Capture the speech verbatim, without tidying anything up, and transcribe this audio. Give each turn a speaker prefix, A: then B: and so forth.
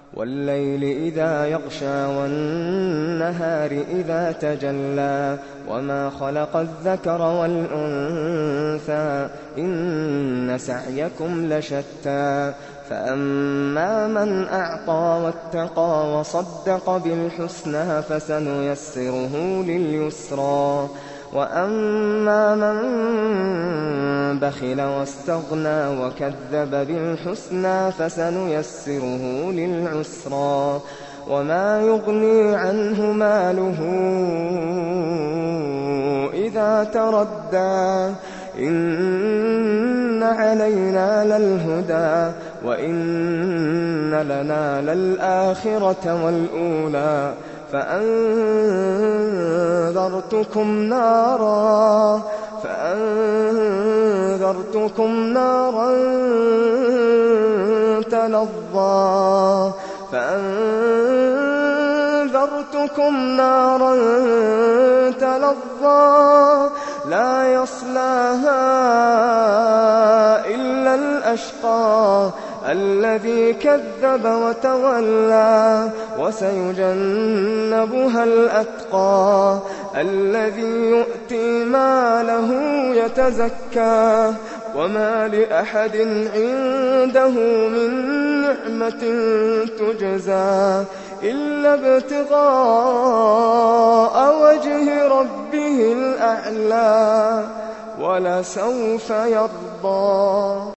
A: وَاللَّيْلِ إِذَا يَغْشَىٰ وَالنَّهَارِ إِذَا تَجَلَّىٰ وَمَا خَلَقَ الذَّكَرَ وَالْأُنثَىٰ إِنَّ سَعْيَكُمْ لَشَتَّىٰ فَأَمَّا مَنْ أَعْطَىٰ وَاتَّقَىٰ وَصَدَّقَ بِالْحُسْنَىٰ فَسَنُيَسِّرُهُ لِلْيُسْرَىٰ وَأَمَّا مَن بَخِلَ وَاسْتَغْنَىٰ وَكَذَّبَ بِالْحُسْنَىٰ فَسَنُيَسِّرُهُ لِلْعُسْرَىٰ وَمَا يُغْنِي عَنْهُ مَالُهُ إِذَا تَرَدَّىٰ إِنَّ عَلَيْنَا لَلْهُدَىٰ وَإِنَّ لَنَا لَلْآخِرَةَ وَالْأُولَىٰ فَأَنذَرْتُكُمْ نَارًا فَأَنذَرْتُكُمْ نَارًا تَلَظَّىٰ فَأَنذَرْتُكُمْ نَارًا تَلَظَّىٰ لَا يَصْلَاهَا إِلَّا الْأَشْقَى الَّذِي كَذَّبَ وَتَوَلَّىٰ وَسَيُجَنَّبُهَا الْأَتْقَى الَّذِي يُؤْتِي مَالَهُ يَتَزَكَّىٰ وَمَا لِأَحَدٍ عِندَهُ مِن نِّعْمَةٍ تُجْزَىٰ إِلَّا ابْتِغَاءَ وَجْهِ رَبِّهِ الْأَعْلَىٰ وَلَسَوْفَ يَرْضَىٰ